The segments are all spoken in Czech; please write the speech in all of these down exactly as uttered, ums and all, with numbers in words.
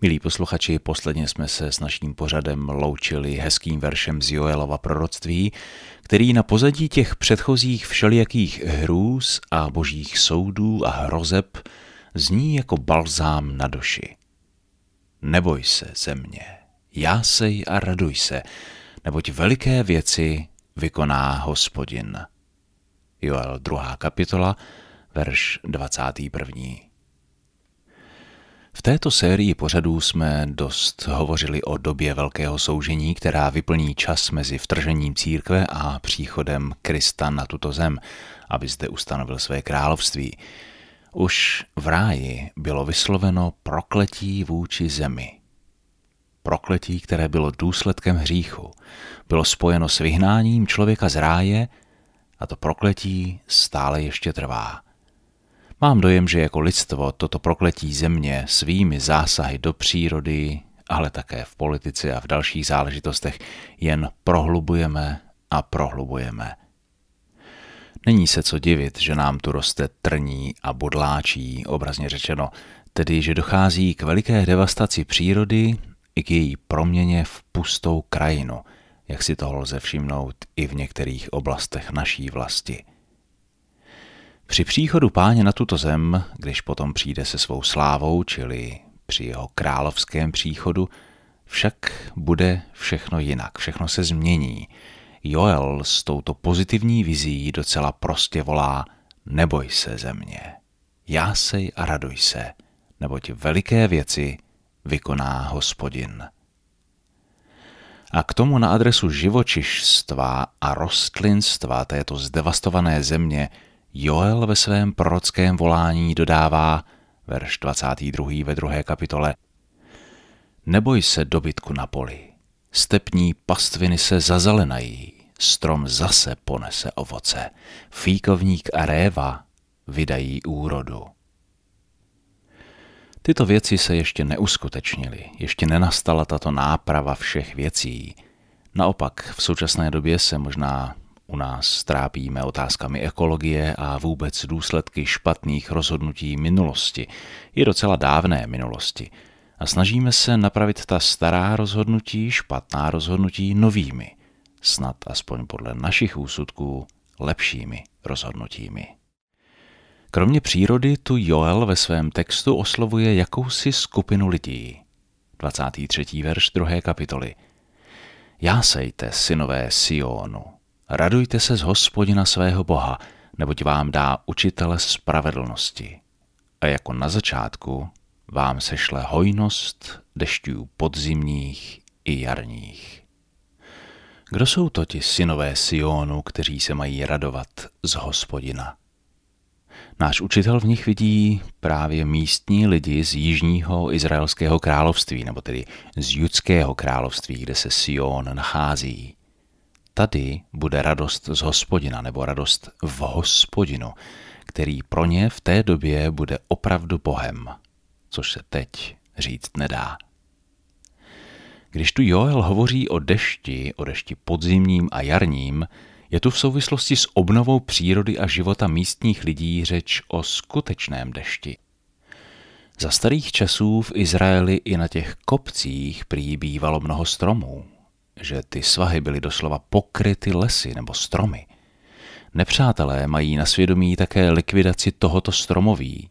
Milí posluchači, posledně jsme se s naším pořadem loučili hezkým veršem z Joelova proroctví, který na pozadí těch předchozích všelijakých hrůz a božích soudů a hrozeb zní jako balzám na duši. Neboj se, země, jásej a raduj se, neboť veliké věci vykoná Hospodin. Joel druhá kapitola, verš dvacátý první. V této sérii pořadů jsme dost hovořili o době velkého soužení, která vyplní čas mezi vtržením církve a příchodem Krista na tuto zem, aby zde ustanovil své království. Už v ráji bylo vysloveno prokletí vůči zemi. Prokletí, které bylo důsledkem hříchu, bylo spojeno s vyhnáním člověka z ráje a to prokletí stále ještě trvá. Mám dojem, že jako lidstvo toto prokletí země svými zásahy do přírody, ale také v politice a v dalších záležitostech jen prohlubujeme a prohlubujeme. Není se co divit, že nám tu roste trní a bodláčí, obrazně řečeno, tedy že dochází k veliké devastaci přírody i k její proměně v pustou krajinu, jak si toho lze všimnout i v některých oblastech naší vlasti. Při příchodu Páně na tuto zem, když potom přijde se svou slávou, čili při jeho královském příchodu, však bude všechno jinak, všechno se změní. Joel s touto pozitivní vizí docela prostě volá: neboj se, země, jásej a raduj se, neboť veliké věci vykoná Hospodin. A k tomu na adresu živočišstva a rostlinstva této zdevastované země Joel ve svém prorockém volání dodává, verš dvacátý druhý ve druhé kapitole: neboj se, dobytku na poli, stepní pastviny se zazelenají, strom zase ponese ovoce, fíkovník a réva vydají úrodu. Tyto věci se ještě neuskutečnily, ještě nenastala tato náprava všech věcí. Naopak v současné době se možná u nás trápíme otázkami ekologie a vůbec důsledky špatných rozhodnutí minulosti, i docela dávné minulosti. A snažíme se napravit ta stará rozhodnutí, špatná rozhodnutí novými, snad aspoň podle našich úsudků lepšími rozhodnutími. Kromě přírody tu Joel ve svém textu oslovuje jakousi skupinu lidí. dvacátý třetí verš druhé kapitoly. Jásejte, synové Sionu, radujte se z Hospodina svého Boha, neboť vám dá učitele spravedlnosti. A jako na začátku vám sešle hojnost dešťů podzimních i jarních. Kdo jsou to ti synové Sionu, kteří se mají radovat z Hospodina? Náš učitel v nich vidí právě místní lidi z jižního izraelského království, nebo tedy z judského království, kde se Sion nachází. Tady bude radost z Hospodina, nebo radost v Hospodinu, který pro ně v té době bude opravdu Bohem, což se teď říct nedá. Když tu Joel hovoří o dešti, o dešti podzimním a jarním, je tu v souvislosti s obnovou přírody a života místních lidí řeč o skutečném dešti. Za starých časů v Izraeli i na těch kopcích prý bývalo mnoho stromů, že ty svahy byly doslova pokryty lesy nebo stromy. Nepřátelé mají na svědomí také likvidaci tohoto stromoví.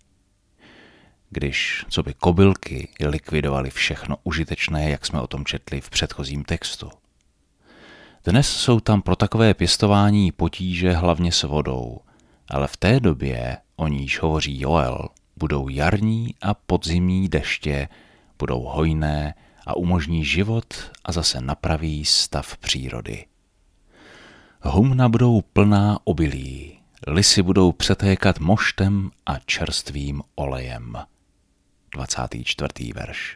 Když co by kobylky likvidovali všechno užitečné, jak jsme o tom četli v předchozím textu. Dnes jsou tam pro takové pěstování potíže hlavně s vodou, ale v té době, o níž hovoří Joel, budou jarní a podzimní deště, budou hojné a umožní život a zase napraví stav přírody. Humna budou plná obilí, lisy budou přetékat moštem a čerstvým olejem. dvacátý čtvrtý verš.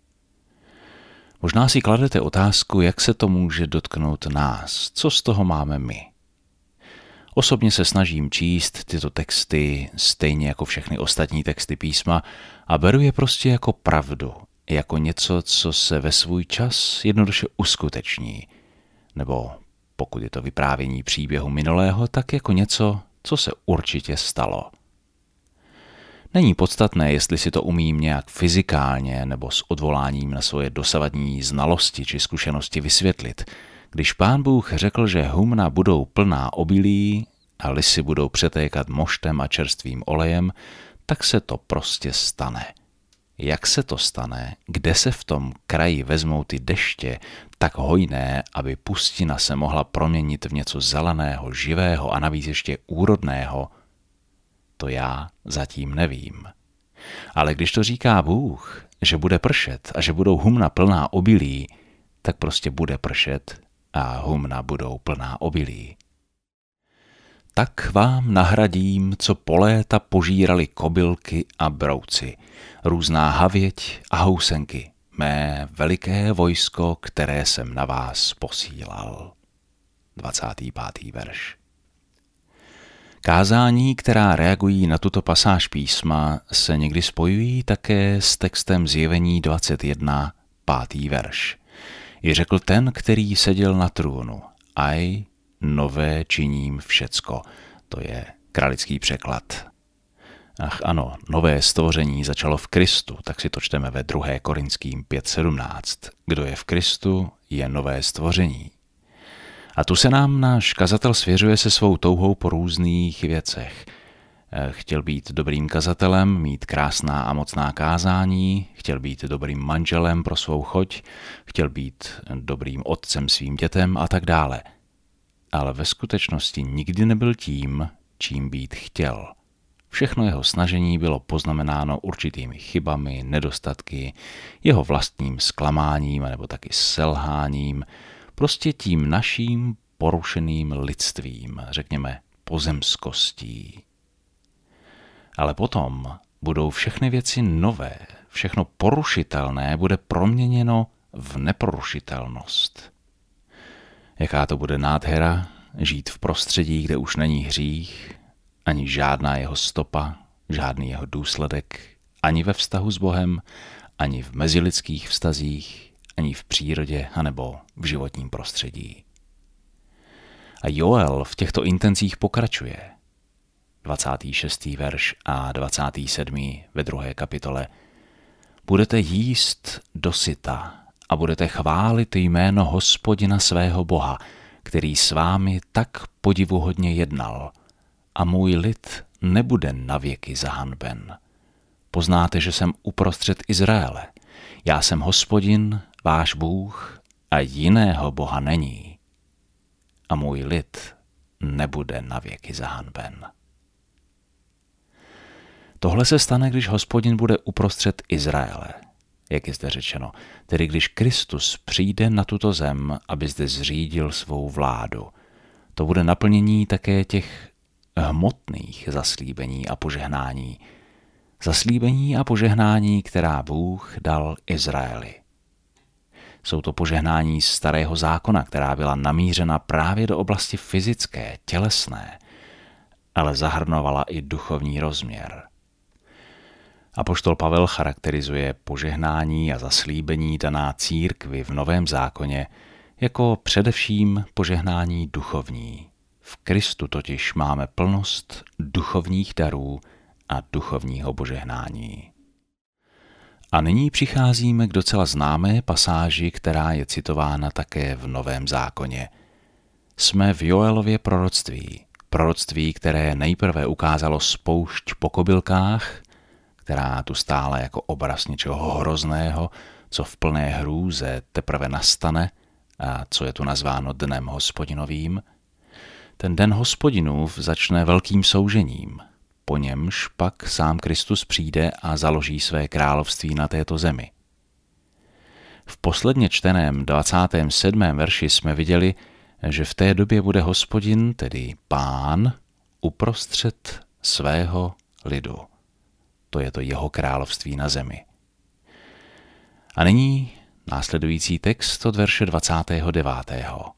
Možná si kladete otázku, jak se to může dotknout nás, co z toho máme my. Osobně se snažím číst tyto texty stejně jako všechny ostatní texty písma a beru je prostě jako pravdu, jako něco, co se ve svůj čas jednoduše uskuteční, nebo pokud je to vyprávění příběhu minulého, tak jako něco, co se určitě stalo. Není podstatné, jestli si to umím nějak fyzikálně nebo s odvoláním na svoje dosavadní znalosti či zkušenosti vysvětlit. Když Pán Bůh řekl, že humna budou plná obilí a lisy budou přetékat moštem a čerstvým olejem, tak se to prostě stane. Jak se to stane, kde se v tom kraji vezmou ty deště tak hojné, aby pustina se mohla proměnit v něco zeleného, živého a navíc ještě úrodného, to já zatím nevím. Ale když to říká Bůh, že bude pršet a že budou humna plná obilí, tak prostě bude pršet a humna budou plná obilí. Tak vám nahradím, co po léta požírali kobylky a brouci, různá havěť a housenky, mé veliké vojsko, které jsem na vás posílal. dvacátý pátý verš. Kázání, která reagují na tuto pasáž písma, se někdy spojují také s textem Zjevení dvacet jedna, pátý verš. I řekl ten, který seděl na trůnu, aj nové činím všecko. To je kralický překlad. Ach ano, nové stvoření začalo v Kristu, tak si to čteme ve druhé Korinským pět sedmnáct. Kdo je v Kristu, je nové stvoření. A tu se nám náš kazatel svěřuje se svou touhou po různých věcech. Chtěl být dobrým kazatelem, mít krásná a mocná kázání, chtěl být dobrým manželem pro svou choť, chtěl být dobrým otcem svým dětem a tak dále. Ale ve skutečnosti nikdy nebyl tím, čím být chtěl. Všechno jeho snažení bylo poznamenáno určitými chybami, nedostatky, jeho vlastním zklamáním nebo taky selháním, prostě tím naším porušeným lidstvím, řekněme pozemskostí. Ale potom budou všechny věci nové, všechno porušitelné bude proměněno v neporušitelnost. Jaká to bude nádhera žít v prostředí, kde už není hřích, ani žádná jeho stopa, žádný jeho důsledek, ani ve vztahu s Bohem, ani v mezilidských vztazích, ani v přírodě, anebo v životním prostředí. A Joel v těchto intencích pokračuje. dvacátý šestý verš a dvacátý sedmý ve druhé kapitole. Budete jíst dosyta a budete chválit jméno Hospodina svého Boha, který s vámi tak podivuhodně jednal, a můj lid nebude navěky zahanben. Poznáte, že jsem uprostřed Izraele. Já jsem Hospodin, váš Bůh, a jiného Boha není. A můj lid nebude navěky zahanben. Tohle se stane, když Hospodin bude uprostřed Izraele, jak je zde řečeno, tedy když Kristus přijde na tuto zem, aby zde zřídil svou vládu. To bude naplnění také těch hmotných zaslíbení a požehnání. Zaslíbení a požehnání, která Bůh dal Izraeli. Jsou to požehnání z starého zákona, která byla namířena právě do oblasti fyzické, tělesné, ale zahrnovala i duchovní rozměr. Apoštol Pavel charakterizuje požehnání a zaslíbení daná církvi v Novém zákoně jako především požehnání duchovní. V Kristu totiž máme plnost duchovních darů a duchovního požehnání. A nyní přicházíme k docela známé pasáži, která je citována také v Novém zákoně. Jsme v Joelově proroctví, proroctví, které nejprve ukázalo spoušť po kobylkách, která tu stála jako obraz něčeho hrozného, co v plné hrůze teprve nastane a co je tu nazváno dnem Hospodinovým. Ten den Hospodinův začne velkým soužením, po němž pak sám Kristus přijde a založí své království na této zemi. V posledně čteném dvacátém sedmém verši jsme viděli, že v té době bude Hospodin, tedy Pán, uprostřed svého lidu. To je to jeho království na zemi. A nyní následující text od verše dvacátého devátého.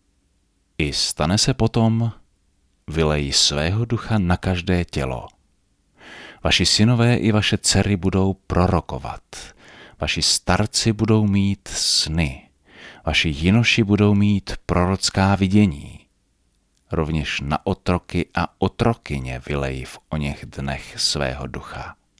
I stane se potom, vylej svého ducha na každé tělo. Vaši synové i vaše dcery budou prorokovat. Vaši starci budou mít sny. Vaši jinoši budou mít prorocká vidění. Rovněž na otroky a otrokyně vylej v oněch dnech svého ducha.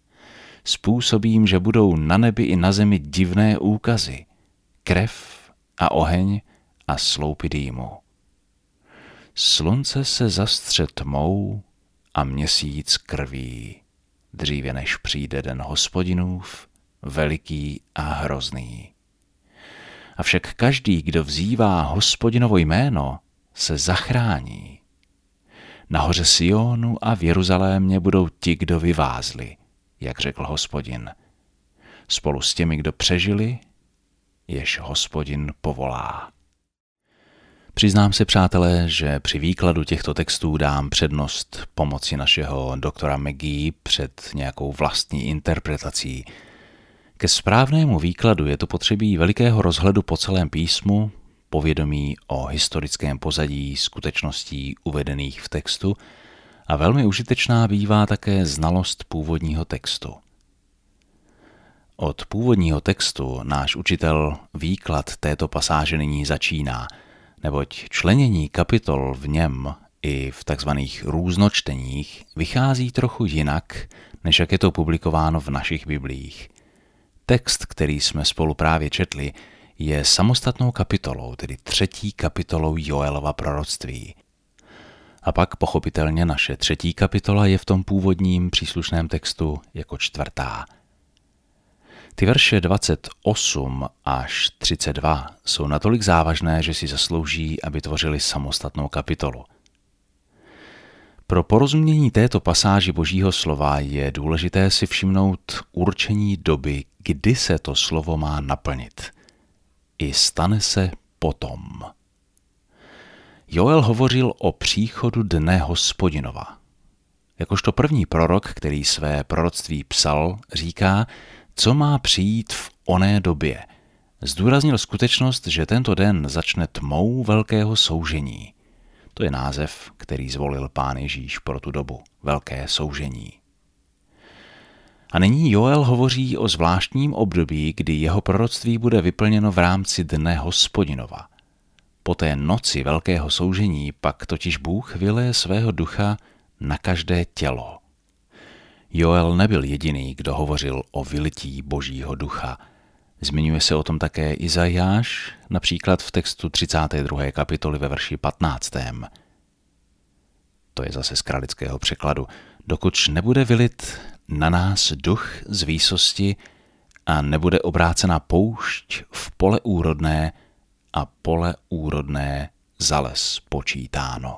způsobím, že budou na nebi i na zemi divné úkazy, krev a oheň a sloupy dýmu. Slunce se zastře tmou a měsíc krví, dříve než přijde den Hospodinův, veliký a hrozný. Avšak každý, kdo vzývá Hospodinovo jméno, se zachrání. Nahoře Sionu a v Jeruzalémě budou ti, kdo vyvázli, jak řekl Hospodin, spolu s těmi, kdo přežili, jež Hospodin povolá. Přiznám se, přátelé, že při výkladu těchto textů dám přednost pomoci našeho doktora McGee před nějakou vlastní interpretací. Ke správnému výkladu je to potřebí velikého rozhledu po celém písmu, povědomí o historickém pozadí skutečností uvedených v textu a velmi užitečná bývá také znalost původního textu. Od původního textu náš učitel výklad této pasáže nyní začíná, neboť členění kapitol v něm i v takzvaných různočteních vychází trochu jinak, než jak je to publikováno v našich biblích. Text, který jsme spolu právě četli, je samostatnou kapitolou, tedy třetí kapitolou Joelova proroctví. A pak pochopitelně naše třetí kapitola je v tom původním příslušném textu jako čtvrtá. Ty verše dvacet osm až třicet dva jsou natolik závažné, že si zaslouží, aby tvořili samostatnou kapitolu. Pro porozumění této pasáži Božího slova je důležité si všimnout určení doby, kdy se to slovo má naplnit. I stane se potom. Joel hovořil o příchodu dne Hospodinova. Jakožto první prorok, který své proroctví psal, říká, co má přijít v oné době. Zdůraznil skutečnost, že tento den začne tmou velkého soužení. To je název, který zvolil Pán Ježíš pro tu dobu, velké soužení. A nyní Joel hovoří o zvláštním období, kdy jeho proroctví bude vyplněno v rámci dne Hospodinova. Po té noci velkého soužení pak totiž Bůh vyleje svého ducha na každé tělo. Joel nebyl jediný, kdo hovořil o vylití Božího ducha. Zmiňuje se o tom také Izajáš, například v textu třicáté druhé kapitoly ve verši patnáctém. To je zase z kralického překladu. Dokud nebude vylit na nás duch z výsosti a nebude obrácena poušť v pole úrodné a pole úrodné za les počítáno.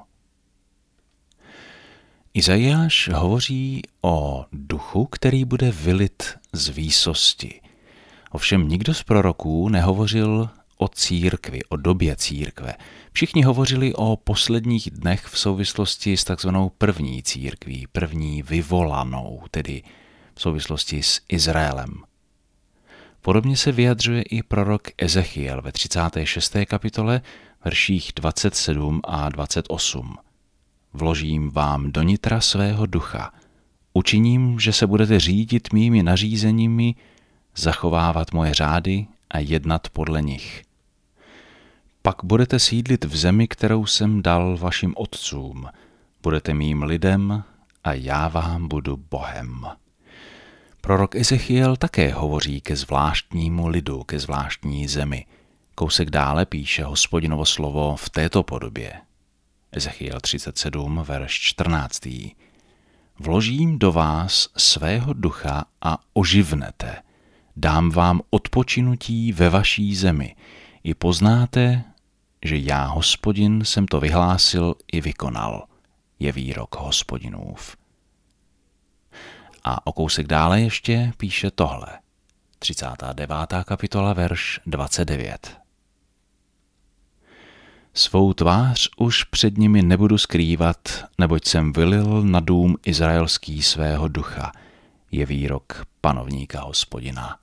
Izajáš hovoří o duchu, který bude vylit z výsosti. Ovšem nikdo z proroků nehovořil o církvi, o době církve. Všichni hovořili o posledních dnech v souvislosti s takzvanou první církví, první vyvolanou, tedy v souvislosti s Izraelem. Podobně se vyjadřuje i prorok Ezechiel ve třicáté šesté kapitole, verších dvacet sedm a dvacet osm. Vložím vám do nitra svého ducha, učiním, že se budete řídit mými nařízeními, zachovávat moje řády a jednat podle nich. Pak budete sídlit v zemi, kterou jsem dal vašim otcům. Budete mým lidem a já vám budu Bohem. Prorok Ezechiel také hovoří ke zvláštnímu lidu, ke zvláštní zemi. Kousek dále píše Hospodinovo slovo v této podobě. Ezechiel třicet sedm, verš čtrnáct. Vložím do vás svého ducha a oživnete. Dám vám odpočinutí ve vaší zemi. I poznáte, že já, Hospodin, jsem to vyhlásil i vykonal. Je výrok Hospodinův. A o kousek dále ještě píše tohle. třicátá devátá kapitola, verš dvacet devět. Svou tvář už před nimi nebudu skrývat, neboť jsem vylil na dům izraelský svého ducha. Je výrok panovníka Hospodina.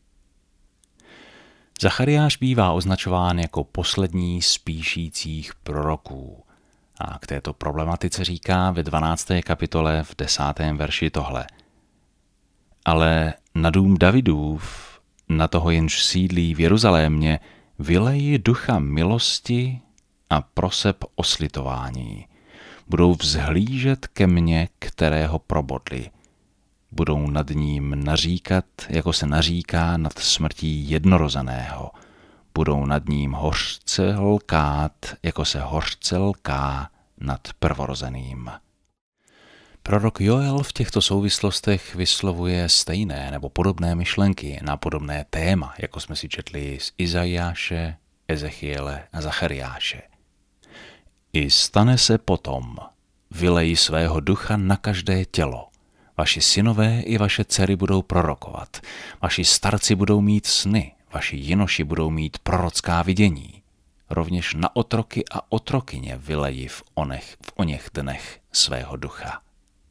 Zachariáš bývá označován jako poslední z píšících proroků. A k této problematice říká ve dvanácté kapitole v desátém verši tohle. Ale na dům Davidův, na toho jenž sídlí v Jeruzalémě, vyleji ducha milosti a proseb o slitování. Budou vzhlížet ke mně, kterého probodli. budou nad ním naříkat, jako se naříká nad smrtí jednorozeného. Budou nad ním hořce lkát, jako se hořce lká nad prvorozeným. Prorok Joel v těchto souvislostech vyslovuje stejné nebo podobné myšlenky na podobné téma, jako jsme si četli z Izajáše, Ezechiele a Zachariáše. I stane se potom, vylejí svého ducha na každé tělo. Vaši synové i vaše dcery budou prorokovat, vaši starci budou mít sny, vaši jinoši budou mít prorocká vidění. Rovněž na otroky a otrokyně vylejí v onech, v oněch dnech svého ducha.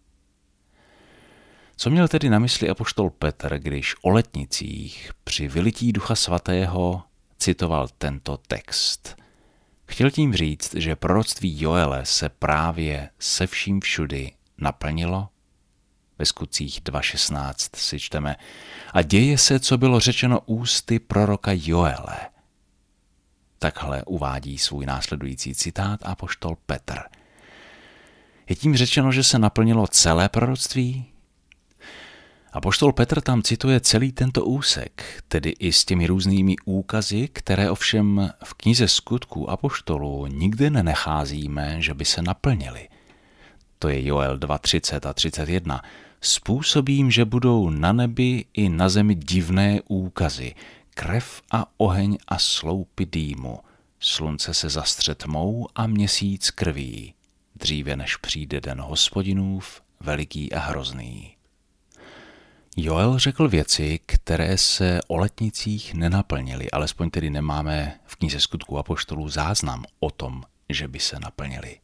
Co měl tedy na mysli apoštol Petr, když o letnicích při vylití Ducha Svatého citoval tento text? Chtěl tím říct, že proroctví Joele se právě se vším všudy naplnilo? Ve Skutcích dva šestnáct si čteme: a děje se, co bylo řečeno ústy proroka Joele. Takhle uvádí svůj následující citát apoštol Petr. Je tím řečeno, že se naplnilo celé proroctví? Apoštol Petr tam cituje celý tento úsek, tedy i s těmi různými úkazy, které ovšem v knize Skutků apoštolů nikdy nenacházíme, že by se naplnily. To je Joel dva třicet a třicet jedna. Způsobím, že budou na nebi i na zemi divné úkazy, krev a oheň a sloupy dýmu, slunce se zastře tmou a měsíc krví, dříve než přijde den Hospodinův, veliký a hrozný. Joel řekl věci, které se o letnicích nenaplnily, alespoň tedy nemáme v knize Skutků apoštolů záznam o tom, že by se naplnily.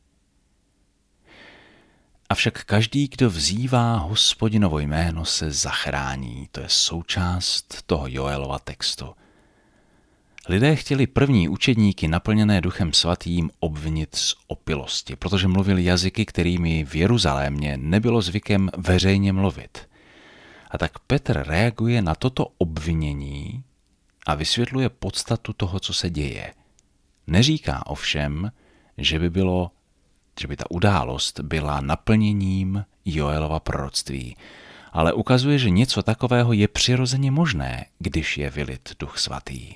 Avšak každý, kdo vzývá Hospodinovo jméno, se zachrání. To je součást toho Joelova textu. Lidé chtěli první učedníky naplněné Duchem Svatým obvinit z opilosti, protože mluvili jazyky, kterými v Jeruzalémě nebylo zvykem veřejně mluvit. A tak Petr reaguje na toto obvinění a vysvětluje podstatu toho, co se děje. Neříká ovšem, že by bylo, že by ta událost byla naplněním Joelova proroctví, ale ukazuje, že něco takového je přirozeně možné, když je vylit Duch Svatý.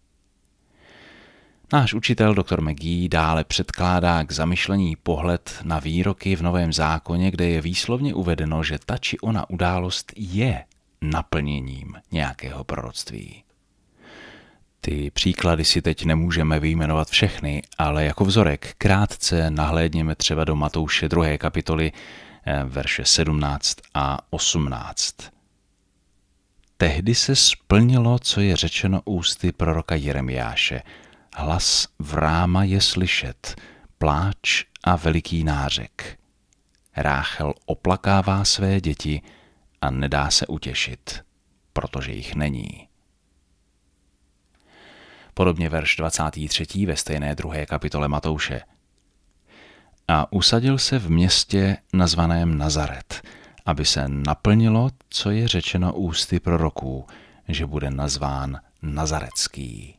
Náš učitel doktor McGee dále předkládá k zamyšlení pohled na výroky v Novém zákoně, kde je výslovně uvedeno, že ta či ona událost je naplněním nějakého proroctví. Ty příklady si teď nemůžeme vyjmenovat všechny, ale jako vzorek krátce nahlédněme třeba do Matouše druhé kapitoly, verše sedmnáct a osmnáct. Tehdy se splnilo, co je řečeno ústy proroka Jeremiáše. Hlas vráma je slyšet, pláč a veliký nářek. Ráchel oplakává své děti a nedá se utěšit, protože jich není. Podobně verš dvacátý třetí ve stejné druhé kapitole Matouše. A usadil se v městě nazvaném Nazaret, aby se naplnilo, co je řečeno ústy proroků, že bude nazván Nazaretský.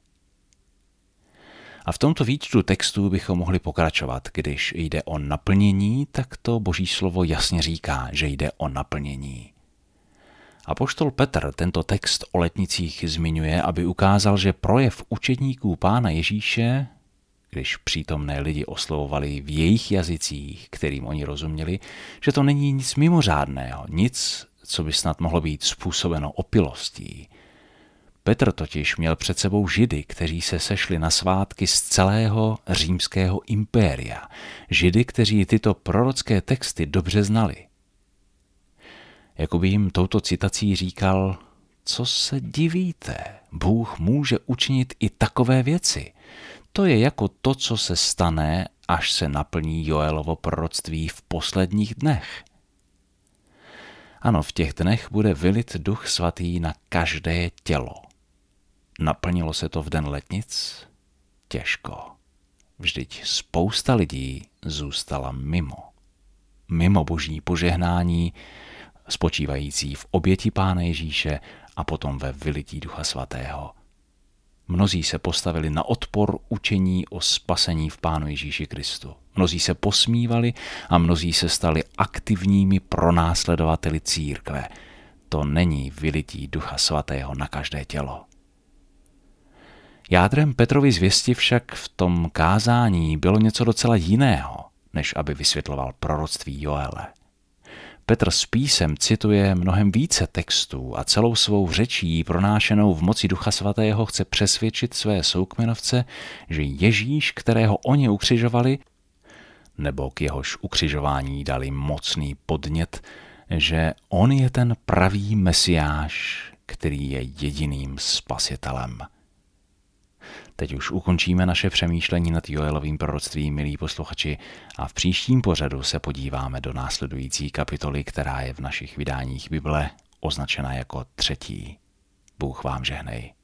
A v tomto výčtu textů bychom mohli pokračovat. Když jde o naplnění, tak to Boží slovo jasně říká, že jde o naplnění. Apoštol Petr tento text o letnicích zmiňuje, aby ukázal, že projev učedníků Pána Ježíše, když přítomné lidi oslovovali v jejich jazycích, kterým oni rozuměli, že to není nic mimořádného, nic, co by snad mohlo být způsobeno opilostí. Petr totiž měl před sebou Židy, kteří se sešli na svátky z celého římského impéria. Židy, kteří tyto prorocké texty dobře znali. Jakoby jim touto citací říkal, co se divíte, Bůh může učinit i takové věci. To je jako to, co se stane, až se naplní Joelovo proroctví v posledních dnech. Ano, v těch dnech bude vylit Duch Svatý na každé tělo. Naplnilo se to v den letnic? Těžko. Vždyť spousta lidí zůstala mimo. Mimo Boží požehnání, spočívající v oběti Pána Ježíše a potom ve vylití Ducha Svatého. Mnozí se postavili na odpor učení o spasení v Pánu Ježíši Kristu. Mnozí se posmívali a mnozí se stali aktivními pronásledovateli církve. To není vylití Ducha Svatého na každé tělo. Jádrem Petrovy zvěsti však v tom kázání bylo něco docela jiného, než aby vysvětloval proroctví Joele. Petr s písem cituje mnohem více textů a celou svou řečí pronášenou v moci Ducha Svatého chce přesvědčit své soukmenovce, že Ježíš, kterého oni ukřižovali, nebo k jehož ukřižování dali mocný podnět, že on je ten pravý Mesiáš, který je jediným spasitelem. Teď už ukončíme naše přemýšlení nad Joelovým proroctvím, milí posluchači, a v příštím pořadu se podíváme do následující kapitoly, která je v našich vydáních Bible označena jako třetí. Bůh vám žehnej.